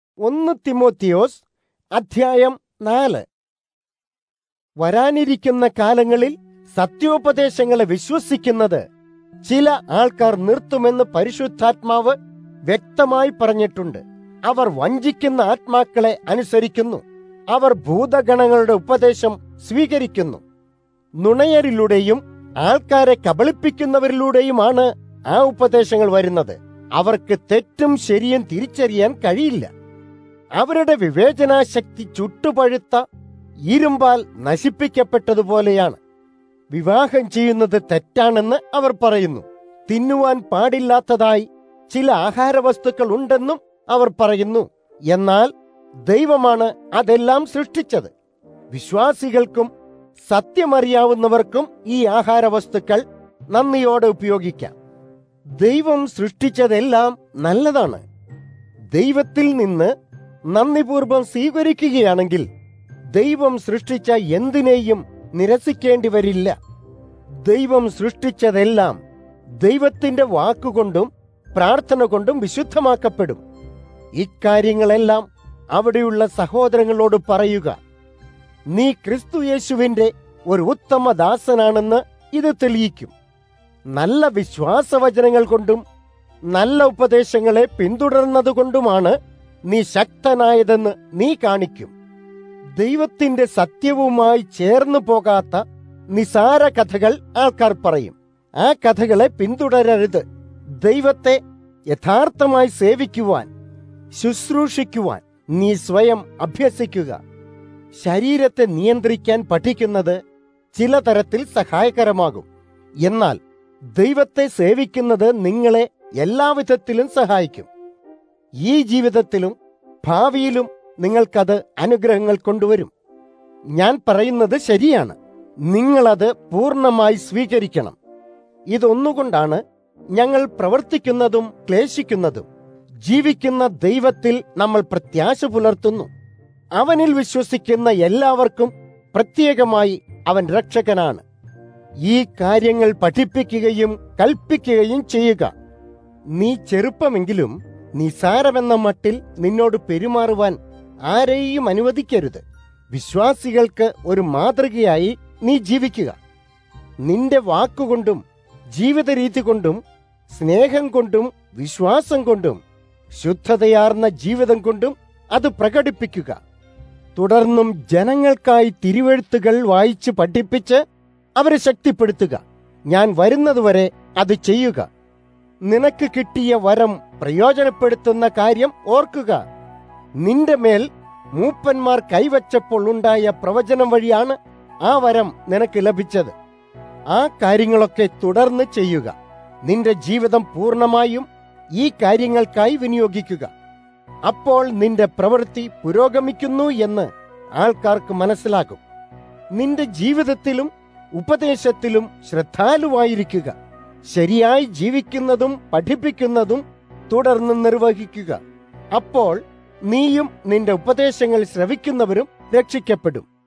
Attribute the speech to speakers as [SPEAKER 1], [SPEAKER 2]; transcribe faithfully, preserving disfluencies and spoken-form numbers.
[SPEAKER 1] ഒന്ന് തിമോത്തിയോസ് അധ്യായം നാല്. വരാനിരിക്കുന്ന കാലങ്ങളിൽ സത്യോപദേശങ്ങളെ വിശ്വസിക്കുന്നത് ചില ആൾക്കാർ നിർത്തുമെന്ന് പരിശുദ്ധാത്മാവ് വ്യക്തമായി പറഞ്ഞിട്ടുണ്ട്. അവർ വഞ്ചിക്കുന്ന ആത്മാക്കളെ അനുസരിക്കുന്നു. അവർ ഭൂതഗണങ്ങളുടെ ഉപദേശം സ്വീകരിക്കുന്നു. നുണയരിലൂടെയും ആൾക്കാരെ കബളിപ്പിക്കുന്നവരിലൂടെയുമാണ് ആ ഉപദേശങ്ങൾ വരുന്നത്. അവർക്ക് തെറ്റും ശരിയും തിരിച്ചറിയാൻ കഴിയില്ല. അവരുടെ വിവേചനാശക്തി ചുട്ടുപഴുത്ത ഇരുമ്പാൽ നശിപ്പിക്കപ്പെട്ടതുപോലെയാണ്. വിവാഹം ചെയ്യുന്നത് തെറ്റാണെന്ന് അവർ പറയുന്നു. തിന്നുവാൻ പാടില്ലാത്തതായി ചില ആഹാരവസ്തുക്കൾ ഉണ്ടെന്നും അവർ പറയുന്നു. എന്നാൽ ദൈവമാണ് അതെല്ലാം സൃഷ്ടിച്ചത്. വിശ്വാസികൾക്കും സത്യമറിയാവുന്നവർക്കും ഈ ആഹാരവസ്തുക്കൾ നന്ദിയോടെ ഉപയോഗിക്കാം. ദൈവം സൃഷ്ടിച്ചതെല്ലാം നല്ലതാണ്. ദൈവത്തിൽ നിന്ന് നന്ദിപൂർവ്വം സ്വീകരിക്കുകയാണെങ്കിൽ ദൈവം സൃഷ്ടിച്ച എന്തിനേയും നിരസിക്കേണ്ടി വരില്ല. ദൈവം സൃഷ്ടിച്ചതെല്ലാം ദൈവത്തിന്റെ വാക്കുകൊണ്ടും പ്രാർത്ഥന കൊണ്ടും വിശുദ്ധമാക്കപ്പെടും. ഇക്കാര്യങ്ങളെല്ലാം അവിടെയുള്ള സഹോദരങ്ങളോട് പറയുക. നീ ക്രിസ്തുയേശുവിന്റെ ഒരു ഉത്തമ ദാസനാണെന്ന് ഇത് തെളിയിക്കും. നല്ല വിശ്വാസവചനങ്ങൾ കൊണ്ടും നല്ല ഉപദേശങ്ങളെ പിന്തുടർന്നതുകൊണ്ടുമാണ് നീ ശക്തനായതെന്ന് നീ കാണിക്കും. ദൈവത്തിന്റെ സത്യവുമായി ചേർന്നു പോകാത്ത നിസാര കഥകൾ ആൾക്കാർ പറയും. ആ കഥകളെ പിന്തുടരരുത്. ദൈവത്തെ യഥാർത്ഥമായി സേവിക്കുവാൻ, ശുശ്രൂഷിക്കുവാൻ നീ സ്വയം അഭ്യസിക്കുക. ശരീരത്തെ നിയന്ത്രിക്കാൻ പഠിക്കുന്നത് ചില തരത്തിൽ സഹായകരമാകും. എന്നാൽ ദൈവത്തെ സേവിക്കുന്നത് നിങ്ങളെ എല്ലാവിധത്തിലും സഹായിക്കും. ഈ ജീവിതത്തിലും ഭാവിയിലും നിങ്ങൾക്കത് അനുഗ്രഹങ്ങൾ കൊണ്ടുവരും. ഞാൻ പറയുന്നത് ശരിയാണ്. നിങ്ങളത് പൂർണ്ണമായി സ്വീകരിക്കണം. ഇതൊന്നുകൊണ്ടാണ് ഞങ്ങൾ പ്രവർത്തിക്കുന്നതും ക്ലേശിക്കുന്നതും. ജീവിക്കുന്ന ദൈവത്തിൽ നമ്മൾ പ്രത്യാശ പുലർത്തുന്നു. അവനിൽ വിശ്വസിക്കുന്ന എല്ലാവർക്കും പ്രത്യേകമായി അവൻ രക്ഷകനാണ്. ഈ കാര്യങ്ങൾ പഠിപ്പിക്കുകയും കൽപ്പിക്കുകയും ചെയ്യുക. നീ ചെറുപ്പമെങ്കിലും നിസാരമെന്ന മട്ടിൽ നിന്നോട് പെരുമാറുവാൻ ആരെയും അനുവദിക്കരുത്. വിശ്വാസികൾക്ക് ഒരു മാതൃകയായി നീ ജീവിക്കുക. നിന്റെ വാക്കുകൊണ്ടും ജീവിത രീതി കൊണ്ടും സ്നേഹം കൊണ്ടും വിശ്വാസം കൊണ്ടും ശുദ്ധതയാർന്ന ജീവിതം കൊണ്ടും അത് പ്രകടിപ്പിക്കുക. തുടർന്നും ജനങ്ങൾക്കായി തിരുവെഴുത്തുകൾ വായിച്ച് പഠിപ്പിച്ച് അവരെ ശക്തിപ്പെടുത്തുക. ഞാൻ വരുന്നതുവരെ അത് ചെയ്യുക. നിനക്ക് കിട്ടിയ വരം പ്രയോജനപ്പെടുത്തുന്ന കാര്യം ഓർക്കുക. നിന്റെ മേൽ മൂപ്പന്മാർ കൈവച്ചപ്പോൾ ഉണ്ടായ പ്രവചനം വഴിയാണ് ആ വരം നിനക്ക് ലഭിച്ചത്. ആ കാര്യങ്ങളൊക്കെ തുടർന്ന് ചെയ്യുക. നിന്റെ ജീവിതം പൂർണ്ണമായും ഈ കാര്യങ്ങൾക്കായി വിനിയോഗിക്കുക. അപ്പോൾ നിന്റെ പ്രവൃത്തി പുരോഗമിക്കുന്നു എന്ന് ആൾക്കാർക്ക് മനസ്സിലാകും. നിന്റെ ജീവിതത്തിലും ഉപദേശത്തിലും ശ്രദ്ധാലുവായിരിക്കുക. ശരിയായി ജീവിക്കുന്നതും പഠിപ്പിക്കുന്നതും തുടർന്ന് നിർവഹിക്കുക. അപ്പോൾ നീയും നിന്റെ ഉപദേശങ്ങൾ ശ്രവിക്കുന്നവരും രക്ഷിക്കപ്പെടും.